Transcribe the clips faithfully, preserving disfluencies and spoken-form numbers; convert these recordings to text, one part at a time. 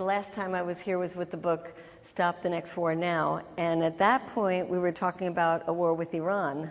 the last time I was here was with the book Stop the Next War Now, and at that point we were talking about a war with Iran,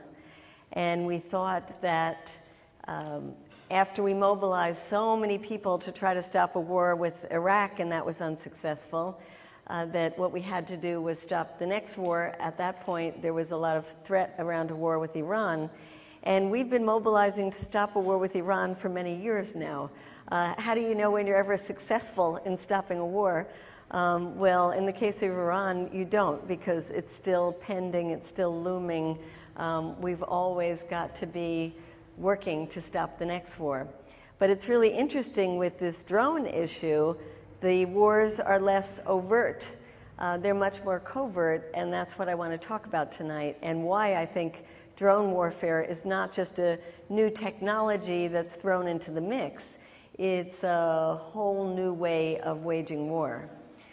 and we thought that um, after we mobilized so many people to try to stop a war with Iraq, and that was unsuccessful, uh, that what we had to do was stop the next war. At that point, there was a lot of threat around a war with Iran, and we've been mobilizing to stop a war with Iran for many years now. Uh, how do you know when you're ever successful in stopping a war? Um, well, in the case of Iran, you don't, because it's still pending, it's still looming. Um, we've always got to be working to stop the next war. But it's really interesting with this drone issue, the wars are less overt. Uh, they're much more covert, and that's what I want to talk about tonight, and why I think drone warfare is not just a new technology that's thrown into the mix. It's a whole new way of waging war.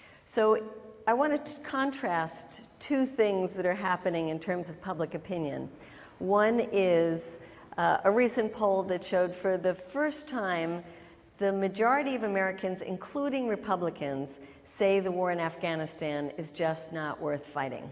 So I want to contrast two things that are happening in terms of public opinion. One is uh, a recent poll that showed for the first time the majority of Americans, including Republicans, say the war in Afghanistan is just not worth fighting.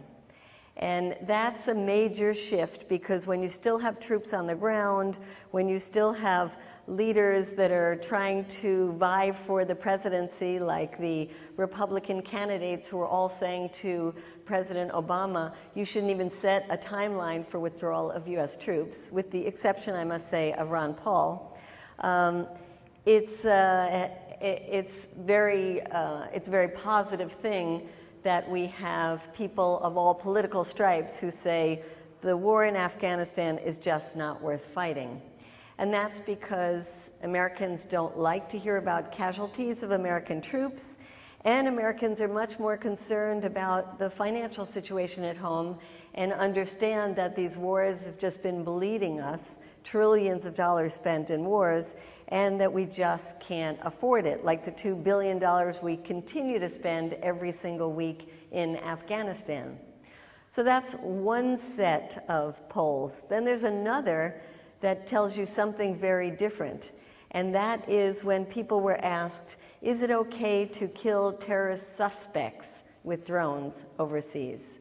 And that's a major shift, because when you still have troops on the ground, when you still have leaders that are trying to vie for the presidency, like the Republican candidates who are all saying to President Obama, you shouldn't even set a timeline for withdrawal of U S troops, with the exception, I must say, of Ron Paul. Um, it's, uh, it's, very, uh, it's a very positive thing that we have people of all political stripes who say the war in Afghanistan is just not worth fighting. And that's because Americans don't like to hear about casualties of American troops, and Americans are much more concerned about the financial situation at home and understand that these wars have just been bleeding us, trillions of dollars spent in wars, and that we just can't afford it, like the two billion dollars we continue to spend every single week in Afghanistan. So that's one set of polls. Then there's another that tells you something very different, and that is when people were asked, is it okay to kill terrorist suspects with drones overseas?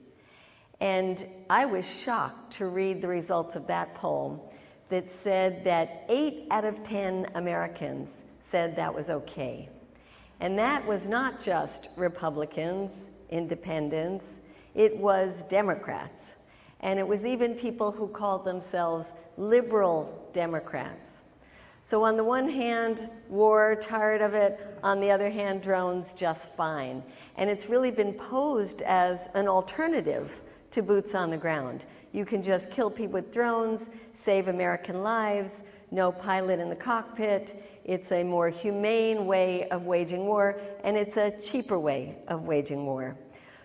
And I was shocked to read the results of that poll that said that eight out of ten Americans said that was okay. And that was not just Republicans, independents, it was Democrats. And it was even people who called themselves liberal Democrats. So on the one hand, war, tired of it. On the other hand, drones, just fine. And it's really been posed as an alternative to boots on the ground. You can just kill people with drones, save American lives, no pilot in the cockpit. It's a more humane way of waging war, and it's a cheaper way of waging war.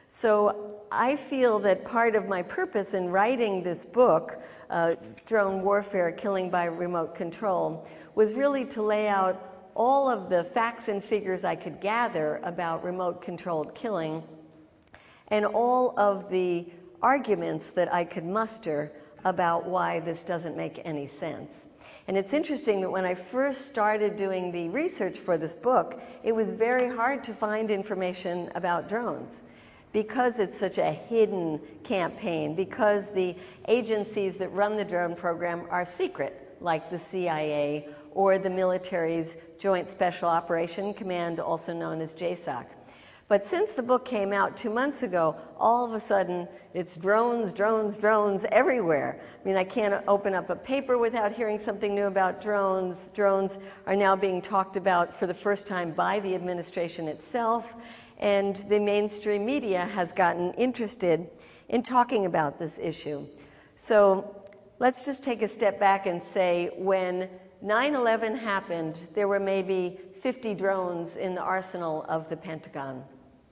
So I feel that part of my purpose in writing this book, uh, Drone Warfare, Killing by Remote Control, was really to lay out all of the facts and figures I could gather about remote-controlled killing, and all of the arguments that I could muster about why this doesn't make any sense. And it's interesting that when I first started doing the research for this book, it was very hard to find information about drones, because it's such a hidden campaign, because the agencies that run the drone program are secret, like the C I A or the military's Joint Special Operation Command, also known as J SOC. But since the book came out two months ago, all of a sudden it's drones, drones, drones everywhere. I mean, I can't open up a paper without hearing something new about drones. Drones are now being talked about for the first time by the administration itself, and the mainstream media has gotten interested in talking about this issue. So let's just take a step back and say, when nine eleven happened, there were maybe fifty drones in the arsenal of the Pentagon.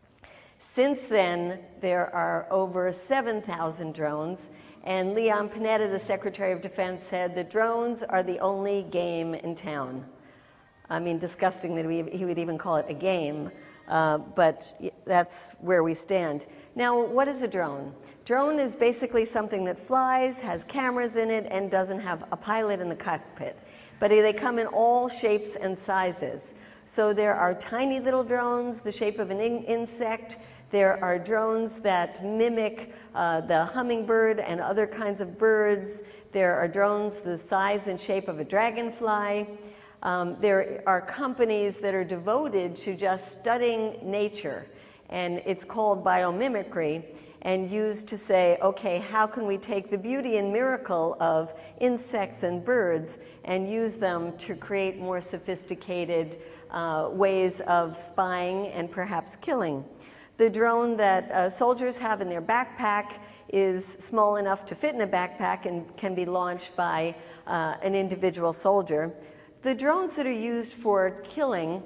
Since then, there are over seven thousand drones, and Leon Panetta, the Secretary of Defense, said that drones are the only game in town. I mean, disgusting that we, he would even call it a game, uh, but that's where we stand. Now, what is a drone? Drone is basically something that flies, has cameras in it, and doesn't have a pilot in the cockpit. But they come in all shapes and sizes. So there are tiny little drones the shape of an in insect. There are drones that mimic uh, the hummingbird and other kinds of birds. There are drones the size and shape of a dragonfly. Um, there are companies that are devoted to just studying nature, and it's called biomimicry, and used to say, okay, how can we take the beauty and miracle of insects and birds and use them to create more sophisticated uh, ways of spying and perhaps killing. The drone that uh, soldiers have in their backpack is small enough to fit in a backpack and can be launched by uh, an individual soldier. The drones that are used for killing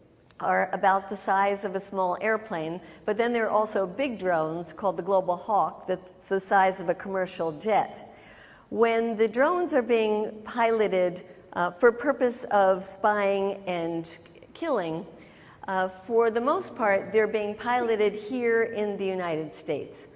are about the size of a small airplane, but then there are also big drones called the Global Hawk that's the size of a commercial jet. When the drones are being piloted uh, for purpose of spying and killing, Uh, for the most part, they're being piloted here in the United States.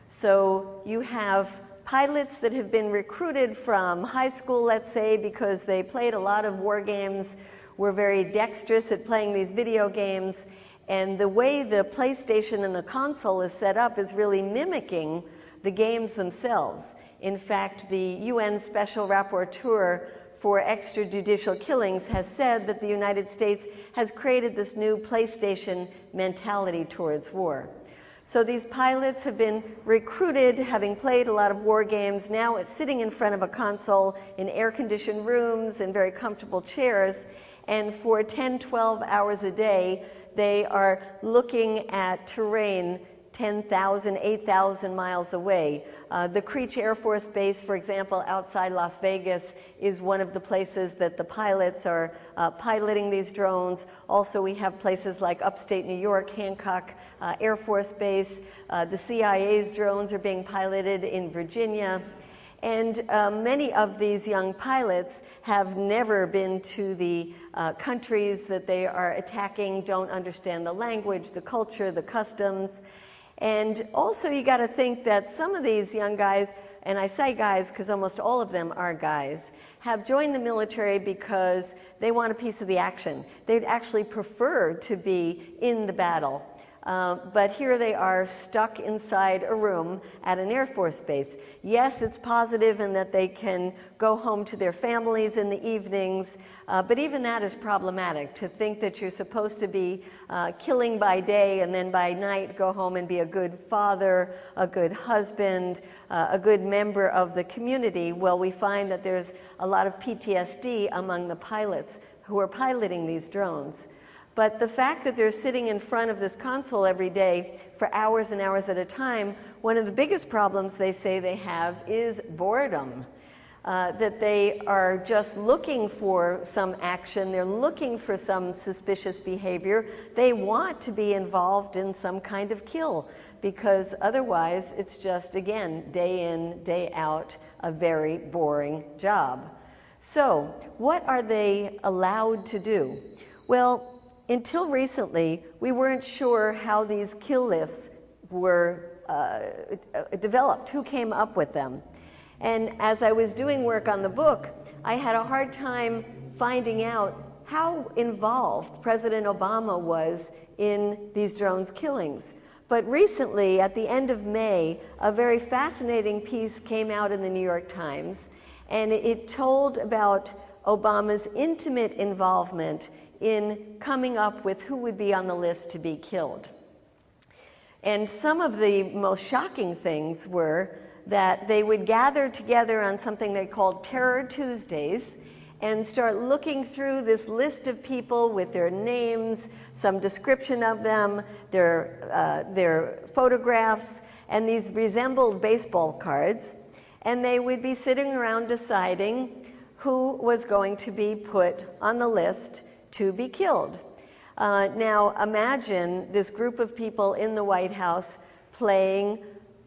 So you have pilots that have been recruited from high school, let's say, because they played a lot of war games, were very dexterous at playing these video games, and the way the PlayStation and the console is set up is really mimicking the games themselves. In fact, the U N Special Rapporteur for extrajudicial killings has said that the United States has created this new PlayStation mentality towards war. So these pilots have been recruited, having played a lot of war games. Now it's sitting in front of a console in air-conditioned rooms and very comfortable chairs. And for ten, twelve hours a day, they are looking at terrain ten thousand, eight thousand miles away. Uh, the Creech Air Force Base, for example, outside Las Vegas, is one of the places that the pilots are uh, piloting these drones. Also, we have places like upstate New York, Hancock uh, Air Force Base. Uh, the C I A's drones are being piloted in Virginia. And uh, many of these young pilots have never been to the uh, countries that they are attacking, don't understand the language, the culture, the customs. And also you got to think that some of these young guys, and I say guys because almost all of them are guys, have joined the military because they want a piece of the action. They'd actually prefer to be in the battle. Uh, but here they are stuck inside a room at an Air Force base. Yes, it's positive in that they can go home to their families in the evenings, uh, but even that is problematic, to think that you're supposed to be uh, killing by day and then by night go home and be a good father, a good husband, uh, a good member of the community. Well, we find that there's a lot of P T S D among the pilots who are piloting these drones. But the fact that they're sitting in front of this console every day for hours and hours at a time, one of the biggest problems they say they have is boredom. Uh, that they are just looking for some action, they're looking for some suspicious behavior. They want to be involved in some kind of kill, because otherwise it's just, again, day in, day out, a very boring job. So what are they allowed to do? Well, until recently, we weren't sure how these kill lists were uh, developed, who came up with them. And as I was doing work on the book, I had a hard time finding out how involved President Obama was in these drones killings. But recently, at the end of May, a very fascinating piece came out in the New York Times, and it told about Obama's intimate involvement in coming up with who would be on the list to be killed. And some of the most shocking things were that they would gather together on something they called Terror Tuesdays and start looking through this list of people with their names, some description of them, their, uh, their photographs, and these resembled baseball cards. And they would be sitting around deciding who was going to be put on the list to be killed. Uh, now imagine this group of people in the White House playing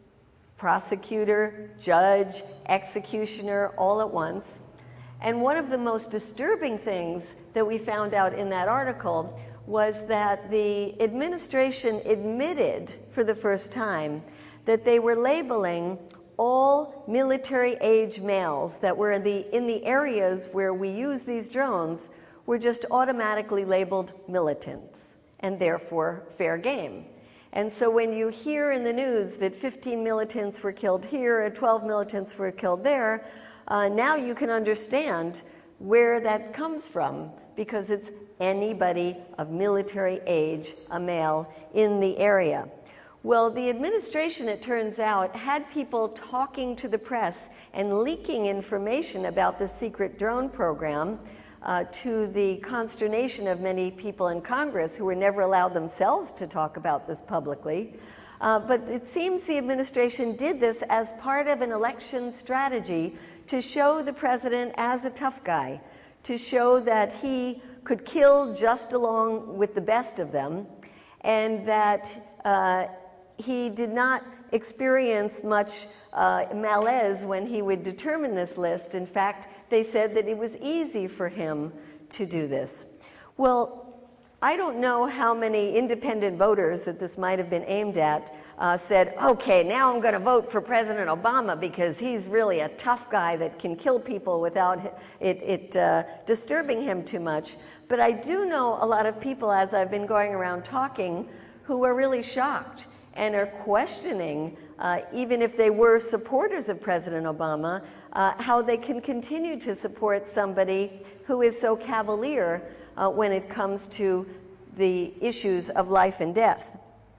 prosecutor, judge, executioner all at once. And one of the most disturbing things that we found out in that article was that the administration admitted for the first time that they were labeling all military age males that were in the, in the areas where we use these drones were just automatically labeled militants and therefore fair game. And so when you hear in the news that fifteen militants were killed here and twelve militants were killed there, uh, now you can understand where that comes from, because it's anybody of military age, a male, in the area. Well, the administration, it turns out, had people talking to the press and leaking information about the secret drone program, uh, to the consternation of many people in Congress who were never allowed themselves to talk about this publicly. Uh, but it seems the administration did this as part of an election strategy to show the president as a tough guy, to show that he could kill just along with the best of them, and that uh, he did not experience much uh, malaise when he would determine this list. In fact, they said that it was easy for him to do this. Well, I don't know how many independent voters that this might have been aimed at uh, said, okay, now I'm going to vote for President Obama because he's really a tough guy that can kill people without it, it uh, disturbing him too much. But I do know a lot of people, as I've been going around talking, who are really shocked and are questioning, uh, even if they were supporters of President Obama, uh, how they can continue to support somebody who is so cavalier uh, when it comes to the issues of life and death.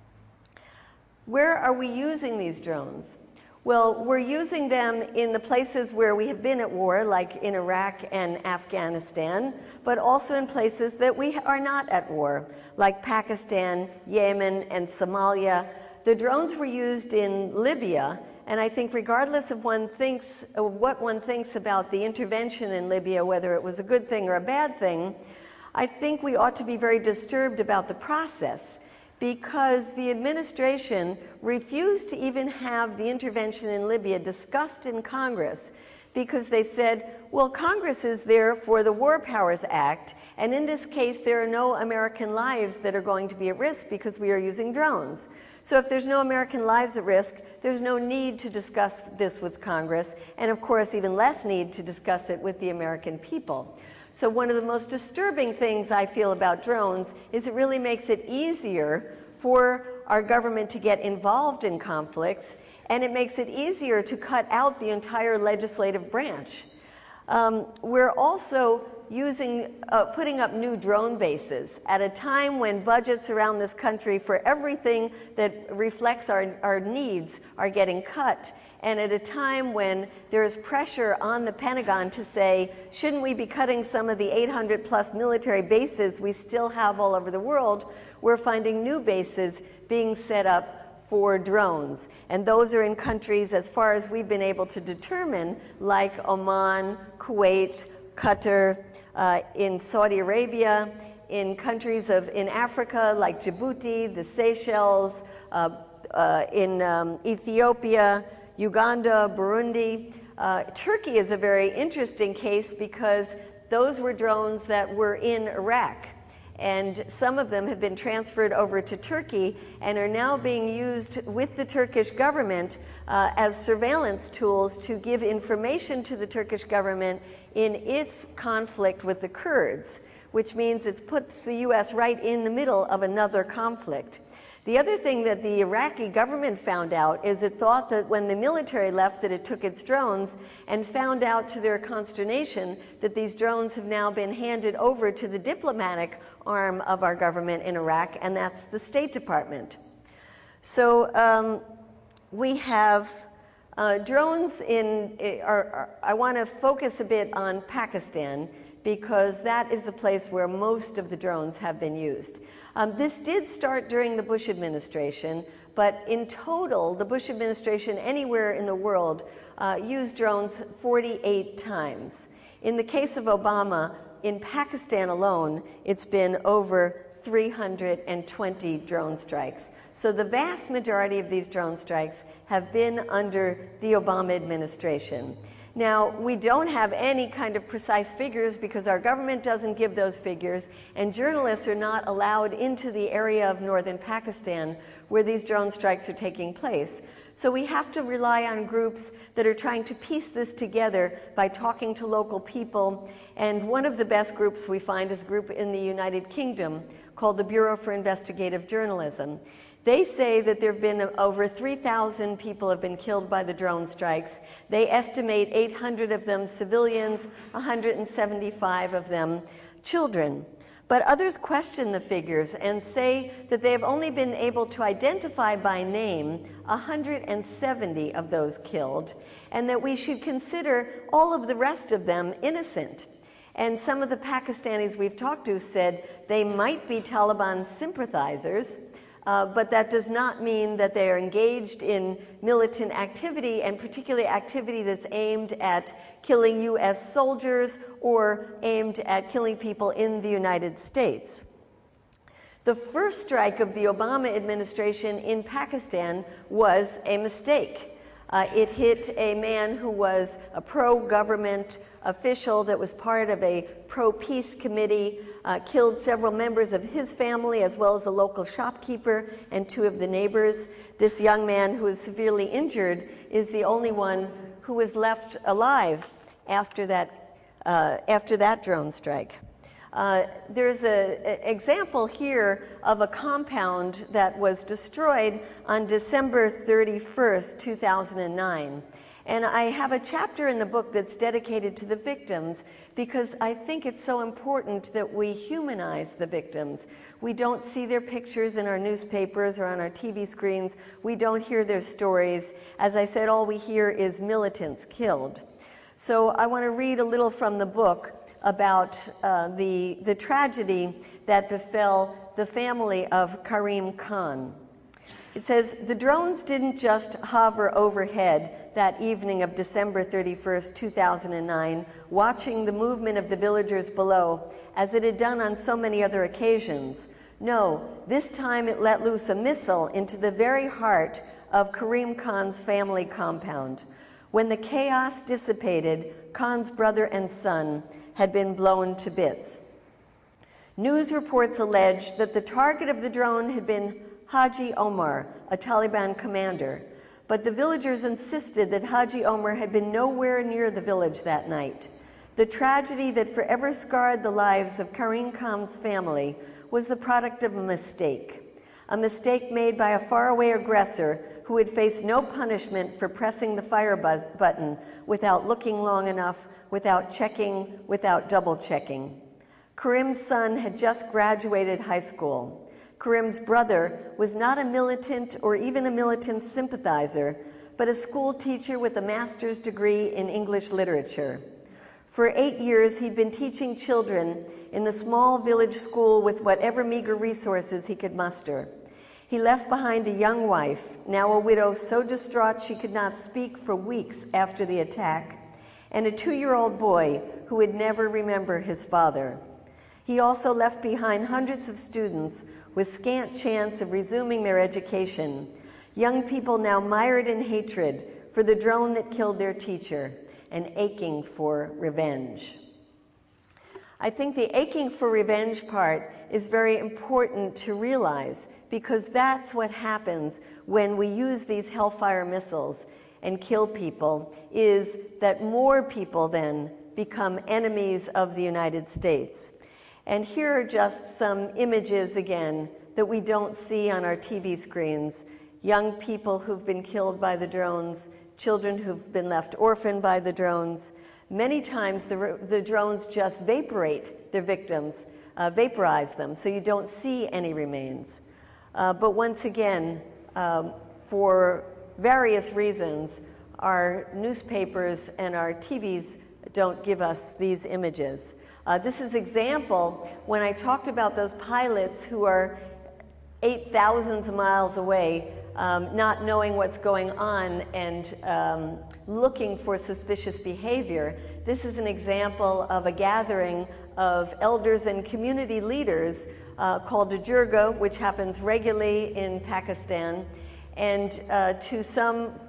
Where are we using these drones? Well, we're using them in the places where we have been at war, like in Iraq and Afghanistan, but also in places that we are not at war, like Pakistan, Yemen, and Somalia. The drones were used in Libya, and I think regardless of one thinks, of what one thinks about the intervention in Libya, whether it was a good thing or a bad thing, I think we ought to be very disturbed about the process, because the administration refused to even have the intervention in Libya discussed in Congress, because they said, well, Congress is there for the War Powers Act, and in this case there are no American lives that are going to be at risk because we are using drones. So if there's no American lives at risk, there's no need to discuss this with Congress, and of course even less need to discuss it with the American people. So one of the most disturbing things I feel about drones is it really makes it easier for our government to get involved in conflicts, and it makes it easier to cut out the entire legislative branch. Um, we're also using, uh, putting up new drone bases at a time when budgets around this country for everything that reflects our, our needs are getting cut, and at a time when there is pressure on the Pentagon to say, shouldn't we be cutting some of the eight hundred plus military bases we still have all over the world, we're finding new bases being set up for drones. And those are in countries, as far as we've been able to determine, like Oman, Kuwait, Qatar, uh, in Saudi Arabia, in countries of, in Africa, like Djibouti, the Seychelles, uh, uh, in um, Ethiopia, Uganda, Burundi. Uh, Turkey is a very interesting case because those were drones that were in Iraq. And some of them have been transferred over to Turkey and are now being used with the Turkish government uh, as surveillance tools to give information to the Turkish government in its conflict with the Kurds, which means it puts the U S right in the middle of another conflict. The other thing that the Iraqi government found out is it thought that when the military left that it took its drones, and found out to their consternation that these drones have now been handed over to the diplomatic arm of our government in Iraq, and that's the State Department. So um, we have uh, drones in, are, are, I want to focus a bit on Pakistan, because that is the place where most of the drones have been used. Um, this did start during the Bush administration, but in total, the Bush administration anywhere in the world uh, used drones forty-eight times. In the case of Obama, in Pakistan alone, it's been over three hundred twenty drone strikes. So the vast majority of these drone strikes have been under the Obama administration. Now, we don't have any kind of precise figures because our government doesn't give those figures, and journalists are not allowed into the area of northern Pakistan where these drone strikes are taking place. So we have to rely on groups that are trying to piece this together by talking to local people. And one of the best groups we find is a group in the United Kingdom called the Bureau for Investigative Journalism. They say that there have been over three thousand people have been killed by the drone strikes. They estimate eight hundred of them civilians, one hundred seventy-five of them children. But others question the figures and say that they have only been able to identify by name one hundred seventy of those killed, and that we should consider all of the rest of them innocent. And some of the Pakistanis we've talked to said they might be Taliban sympathizers, Uh, but that does not mean that they are engaged in militant activity, and particularly activity that's aimed at killing U S soldiers or aimed at killing people in the United States. The first strike of the Obama administration in Pakistan was a mistake. Uh, it hit a man who was a pro-government official that was part of a pro-peace committee, uh, killed several members of his family as well as a local shopkeeper and two of the neighbors. This young man who was severely injured is the only one who was left alive after that, uh, after that drone strike. Uh, there's an example here of a compound that was destroyed on December thirty-first, two thousand nine. And I have a chapter in the book that's dedicated to the victims because I think it's so important that we humanize the victims. We don't see their pictures in our newspapers or on our T V screens. We don't hear their stories. As I said, all we hear is militants killed. So I want to read a little from the book about uh, the, the tragedy that befell the family of Karim Khan. It says, the drones didn't just hover overhead that evening of December thirty-first, two thousand nine, watching the movement of the villagers below, as it had done on so many other occasions. No, this time it let loose a missile into the very heart of Karim Khan's family compound. When the chaos dissipated, Khan's brother and son had been blown to bits. News reports allege that the target of the drone had been Haji Omar, a Taliban commander, but the villagers insisted that Haji Omar had been nowhere near the village that night. The tragedy that forever scarred the lives of Karim Khan's family was the product of a mistake, a mistake made by a faraway aggressor who had faced no punishment for pressing the fire buzz button without looking long enough, without checking, without double checking. Karim's son had just graduated high school. Karim's brother was not a militant or even a militant sympathizer, but a school teacher with a master's degree in English literature. For eight years, he'd been teaching children in the small village school with whatever meager resources he could muster. He left behind a young wife, now a widow so distraught she could not speak for weeks after the attack, and a two-year-old boy who would never remember his father. He also left behind hundreds of students with scant chance of resuming their education, young people now mired in hatred for the drone that killed their teacher and aching for revenge. I think the aching for revenge part is very important to realize, because that's what happens when we use these Hellfire missiles and kill people, is that more people then become enemies of the United States. And here are just some images again that we don't see on our T V screens. Young people who've been killed by the drones, children who've been left orphaned by the drones. Many times the, the drones just vaporate their victims, uh, vaporize them, so you don't see any remains. Uh, but once again, um, for various reasons, our newspapers and our T Vs don't give us these images. Uh, this is example when I talked about those pilots who are eight thousand miles away, um, not knowing what's going on and um, looking for suspicious behavior. This is an example of a gathering of elders and community leaders uh, called a Jirga, which happens regularly in Pakistan. And uh, to some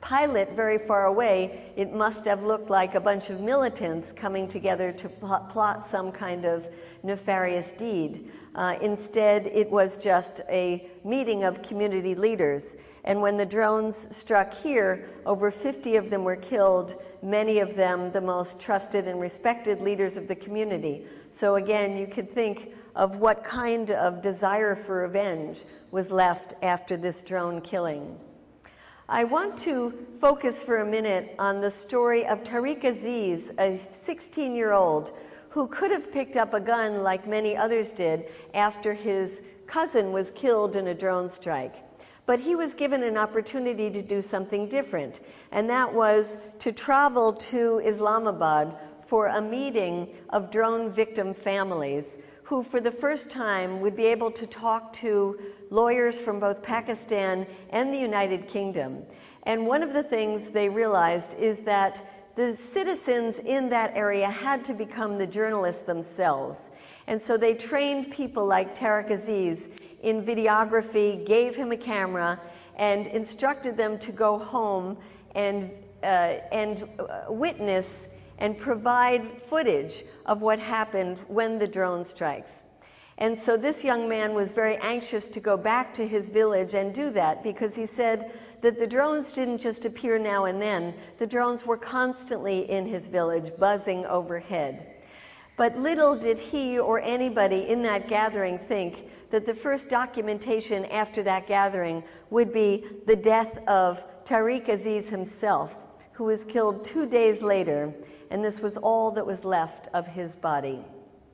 pilot very far away, it must have looked like a bunch of militants coming together to pl- plot some kind of nefarious deed. Uh, instead, it was just a meeting of community leaders. And when the drones struck here, over fifty of them were killed, many of them the most trusted and respected leaders of the community. So again, you could think of what kind of desire for revenge was left after this drone killing. I want to focus for a minute on the story of Tariq Aziz, a sixteen-year-old who could have picked up a gun like many others did after his cousin was killed in a drone strike. But he was given an opportunity to do something different, and that was to travel to Islamabad for a meeting of drone victim families who for the first time would be able to talk to lawyers from both Pakistan and the United Kingdom. And one of the things they realized is that the citizens in that area had to become the journalists themselves. And so they trained people like Tariq Aziz in videography, gave him a camera, and instructed them to go home and, uh, and uh, witness and provide footage of what happened when the drone strikes. And so this young man was very anxious to go back to his village and do that, because he said that the drones didn't just appear now and then. The drones were constantly in his village, buzzing overhead. But little did he or anybody in that gathering think that the first documentation after that gathering would be the death of Tariq Aziz himself, who was killed two days later, and this was all that was left of his body.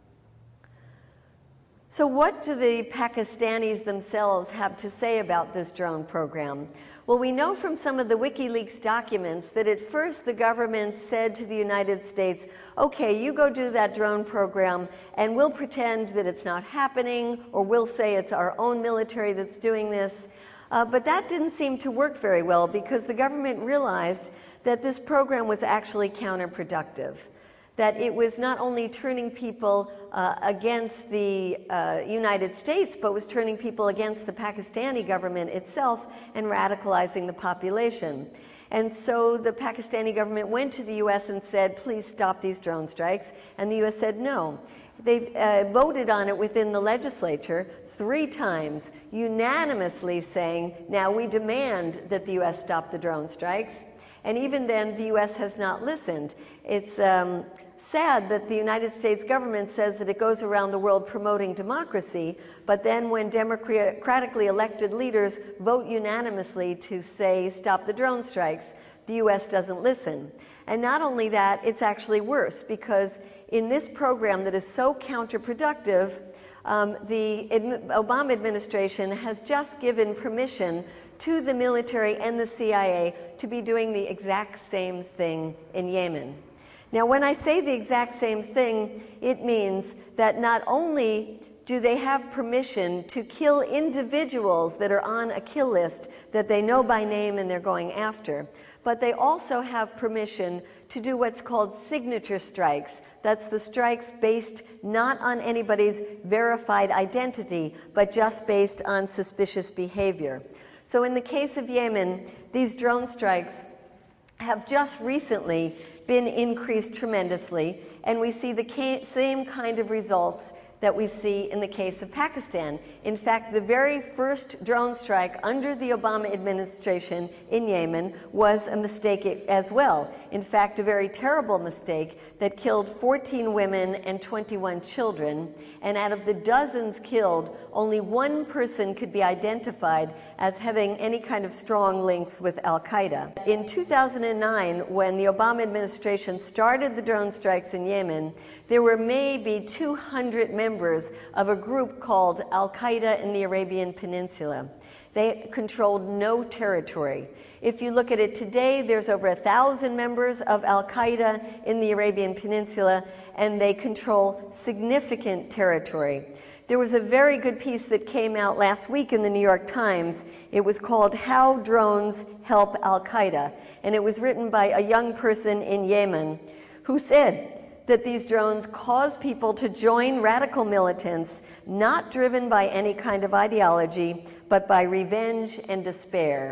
So what do the Pakistanis themselves have to say about this drone program? Well, we know from some of the WikiLeaks documents that at first the government said to the United States, okay, you go do that drone program and we'll pretend that it's not happening, or we'll say it's our own military that's doing this. Uh, but that didn't seem to work very well, because the government realized that this program was actually counterproductive, that it was not only turning people uh, against the uh, United States, but was turning people against the Pakistani government itself and radicalizing the population. And so the Pakistani government went to the U S and said, please stop these drone strikes, and the U S said no. They uh, voted on it within the legislature three times, unanimously saying, now we demand that the U S stop the drone strikes. And even then, the U S has not listened. It's um, sad that the United States government says that it goes around the world promoting democracy, but then when democratically elected leaders vote unanimously to say stop the drone strikes, the U S doesn't listen. And not only that, it's actually worse, because in this program that is so counterproductive, um, the Obama administration has just given permission to the military and the C I A to be doing the exact same thing in Yemen. Now, when I say the exact same thing, it means that not only do they have permission to kill individuals that are on a kill list that they know by name and they're going after, but they also have permission to do what's called signature strikes. That's the strikes based not on anybody's verified identity, but just based on suspicious behavior. So in the case of Yemen, these drone strikes have just recently been increased tremendously, and we see the same kind of results that we see in the case of Pakistan. In fact, the very first drone strike under the Obama administration in Yemen was a mistake as well. In fact, a very terrible mistake that killed fourteen women and twenty-one children. And out of the dozens killed, only one person could be identified as having any kind of strong links with al-Qaeda. In two thousand nine, when the Obama administration started the drone strikes in Yemen, there were maybe two hundred members of a group called Al-Qaeda in the Arabian Peninsula. They controlled no territory. If you look at it today, there's over a thousand members of Al-Qaeda in the Arabian Peninsula, and they control significant territory. There was a very good piece that came out last week in the New York Times. It was called How Drones Help Al-Qaeda, and it was written by a young person in Yemen who said that these drones cause people to join radical militants, not driven by any kind of ideology, but by revenge and despair.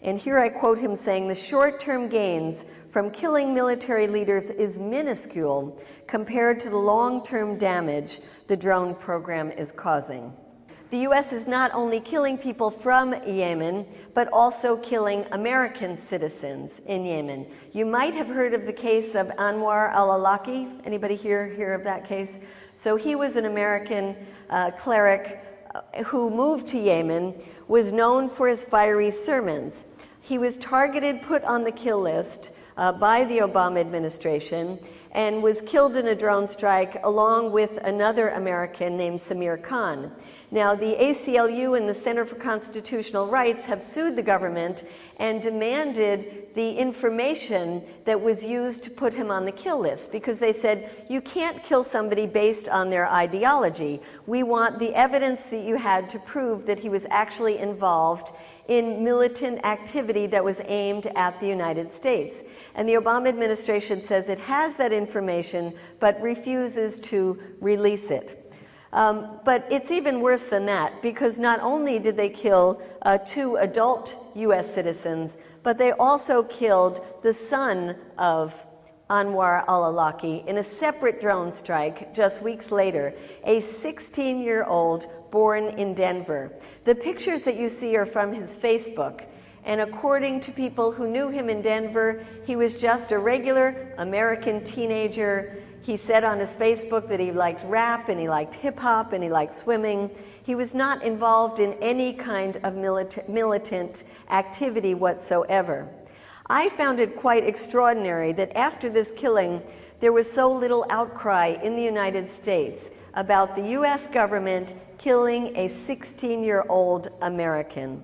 And here I quote him saying, "The short-term gains from killing military leaders is minuscule compared to the long-term damage the drone program is causing." The U S is not only killing people from Yemen, but also killing American citizens in Yemen. You might have heard of the case of Anwar al-Awlaki. Anybody here hear of that case? So he was an American uh, cleric uh, who moved to Yemen, was known for his fiery sermons. He was targeted, put on the kill list uh, by the Obama administration, and was killed in a drone strike along with another American named Samir Khan. Now, the A C L U and the Center for Constitutional Rights have sued the government and demanded the information that was used to put him on the kill list, because they said, you can't kill somebody based on their ideology. We want the evidence that you had to prove that he was actually involved in militant activity that was aimed at the United States. And the Obama administration says it has that information, but refuses to release it. Um, but it's even worse than that, because not only did they kill uh, two adult U S citizens, but they also killed the son of Anwar al-Awlaki in a separate drone strike just weeks later, a sixteen-year-old born in Denver. The pictures that you see are from his Facebook, and according to people who knew him in Denver, he was just a regular American teenager. He said on his Facebook that he liked rap and he liked hip-hop and he liked swimming. He was not involved in any kind of milita- militant activity whatsoever. I found it quite extraordinary that after this killing, there was so little outcry in the United States about the U S government killing a sixteen-year-old American.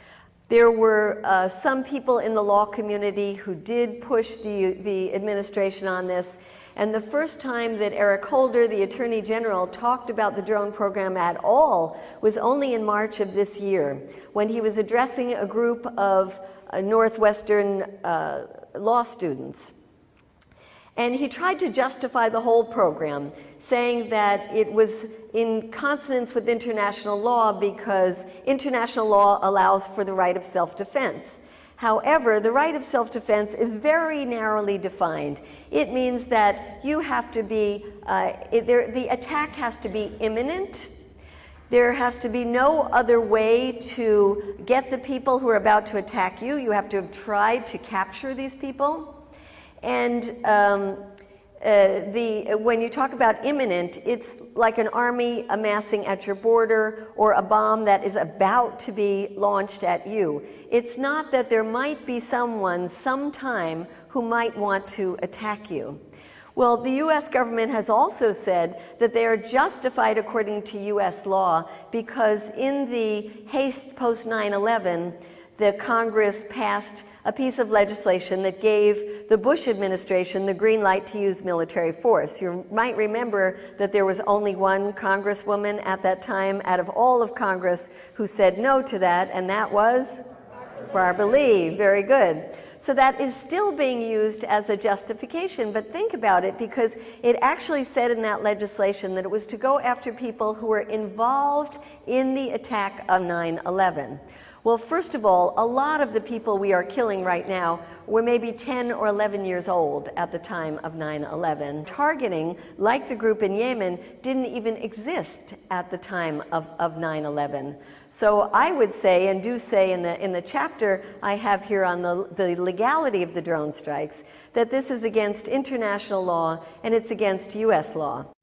There were uh, some people in the law community who did push the, the administration on this. And the first time that Eric Holder, the Attorney General, talked about the drone program at all was only in March of this year, when he was addressing a group of uh, Northwestern uh, law students. And he tried to justify the whole program, saying that it was in consonance with international law because international law allows for the right of self-defense. However, the right of self-defense is very narrowly defined. It means that you have to be, uh, it, there, the attack has to be imminent. There has to be no other way to get the people who are about to attack you. You have to have tried to capture these people. And um, uh, the, when you talk about imminent, it's like an army amassing at your border or a bomb that is about to be launched at you. It's not that there might be someone sometime who might want to attack you. Well, the U S government has also said that they are justified according to U S law because in the haste post nine eleven, the Congress passed a piece of legislation that gave the Bush administration the green light to use military force. You might remember that there was only one congresswoman at that time out of all of Congress who said no to that, and that was Barbara Lee. Very good. So that is still being used as a justification, but think about it, because it actually said in that legislation that it was to go after people who were involved in the attack of nine eleven. Well, first of all, a lot of the people we are killing right now were maybe ten or eleven years old at the time of nine eleven. Targeting, like the group in Yemen, didn't even exist at the time of, of nine eleven. So I would say, and do say in the, in the chapter I have here on the, the legality of the drone strikes, that this is against international law and it's against U S law.